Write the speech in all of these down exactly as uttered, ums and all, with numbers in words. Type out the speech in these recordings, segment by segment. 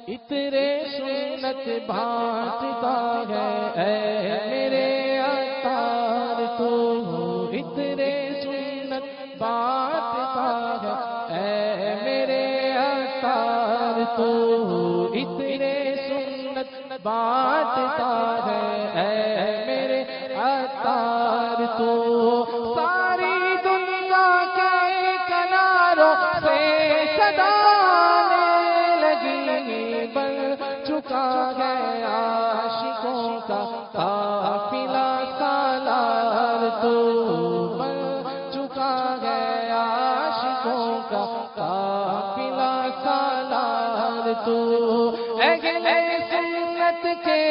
اترے سنت بانٹتا ہے اے میرے عطار تو اترے سنت بانٹتا ہے اے میرے عطار تو اترے سنت بانٹتا ہے اے میرے عطار تو ساری دنیا کے کناروں سے صدا چکا ہے عاشقوں کا قافلہ سالار تو بن چکا ہے عاشقوں کا قافلہ سالار تو اہل سنت کے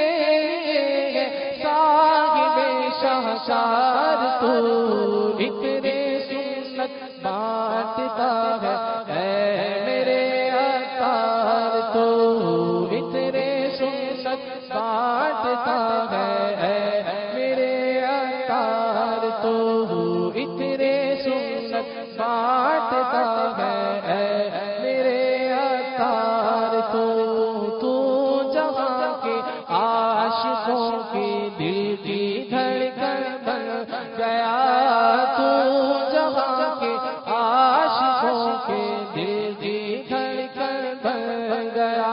صاحب شاہکار تو اتنے سنت بانٹتا ہے اے میرے عطار تو بانٹتا ہے اے میرے عطار تو اتنے سنت بانٹتا ہے اے میرے عطار تو تو جہاں کے عاشقوں کی دل کی دھڑکن بن گیا تو جہاں کے عاشقوں کے دل کی دھڑکن بن گیا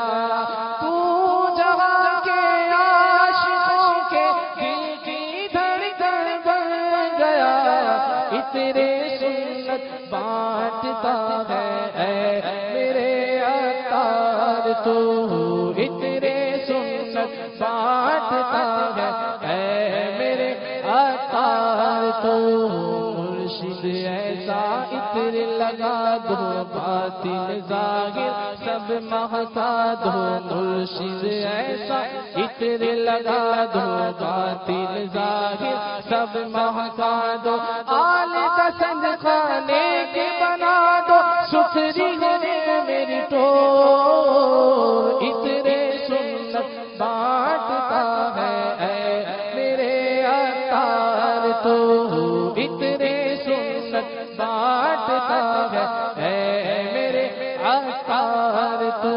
اتنے سنت بانٹتا ہے اے میرے عطار تو اتنے سنت بانٹتا ہے اے میرے عطار تو مرشد ایسا عطر لگا دو باطن ظاہر سب مہکا دو مرشد ایسا عطر لگا دو باطن ظاہر سب مہکا دو آل پسند خانے کے بنا دو ستھری ہے میری ٹور اتنے سنت بانٹتا ہے اے میرے عطار تو اتنے سنت بانٹتا ہے اے میرے عطار تو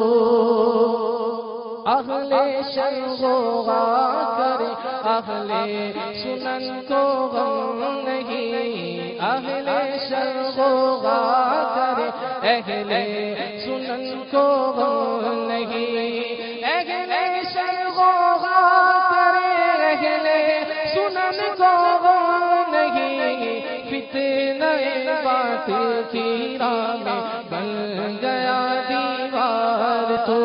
اہل شرح و غار کرے اہل سنن کو غم نہیں اہل شرح و غار کرے اہل سنن کو غم نہیں اہل شرح و غار کرے اہل سنن کو غم نہیں فتنہ باطل کی راہ میں بن گیا دیوار تو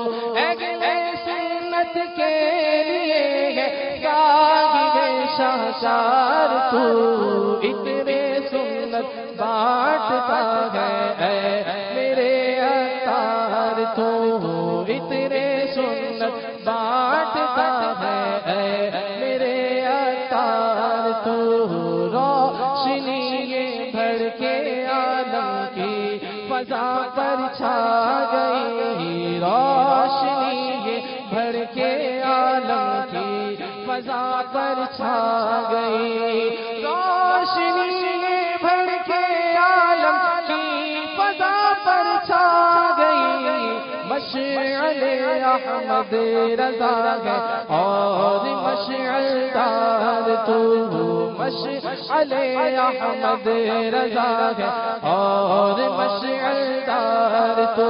کے لیے ہے صاحب شاہکار تو اتنے سنت بانٹتا ہے اے میرے عطار تو اتنے سنت بانٹتا ہے اے میرے عطار تو روشنی یہ بھڑ کے عالم کی فضا پر چھا گئی روشنی یہ بھڑ کے عالم کی فضا پر چھا گئی روشنی بھڑ کے عالم کی فضا پر چھا گئی مشعل احمد رضا ہے اور مشعل دار تو مشعل احمد رضا ہے اور مشعل دار تو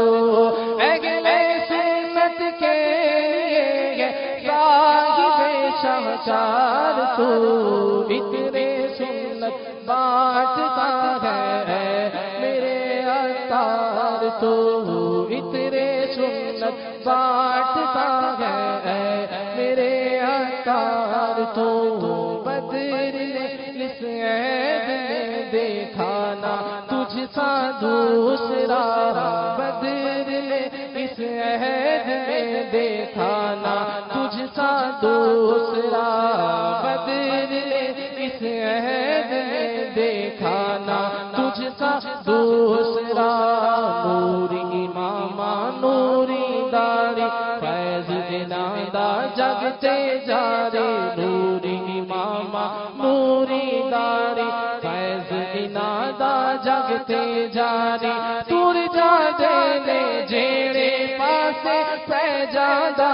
شاہکار تو اتنے سنت بانٹتا ہے میرے عطار تو اتنے سنت بانٹتا ہے میرے عطار تو بدر نے اس عید میں دیکھا نا تجھ سا دوسرا بدر نے اس عید میں دیکھا نا تجھ سا دوسرا بدر نے اس عید میں دیکھا نا تجھ سا دوسرا نوری امامہ نوری داری فیض انادہ جگتے جارے نوری امامہ نوری داری فیض انادہ جگتے جاری تور جا دینے جیڑے پاسے پہ جاندہ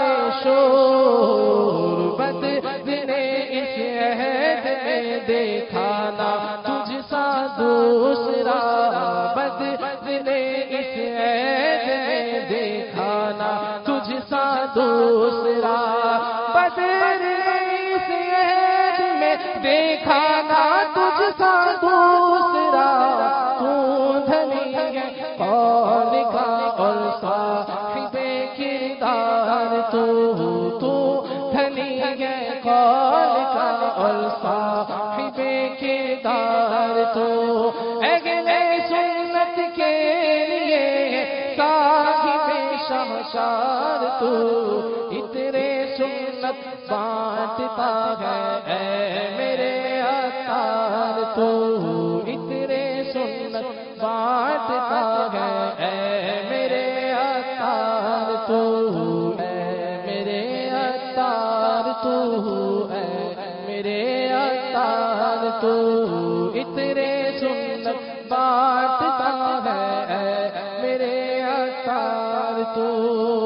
شور بدر نے اس عہد میں دیکھا نہ تجھ سا دوسرا بدر نے اس عہد میں دیکھا نہ تجھ سا دوسرا بدر نے اس عہد میں دیکھا نہ تجھ سا دوسرا تو دھنی ہے قول کا اور صاحب کردار تو تو دھنی ہے قول کا اور صاحب کردار تو اہل سنت کے لیے صاحب شمشار تو اتنے سنت بانٹتا ہے اے میرے عطار تو اتنے سنت بانٹتا ہے اے میرے عطار تو اے میرے عطار تو اے میرے عطار تو اتنے سنت بانٹتا ہے اے میرے عطار تو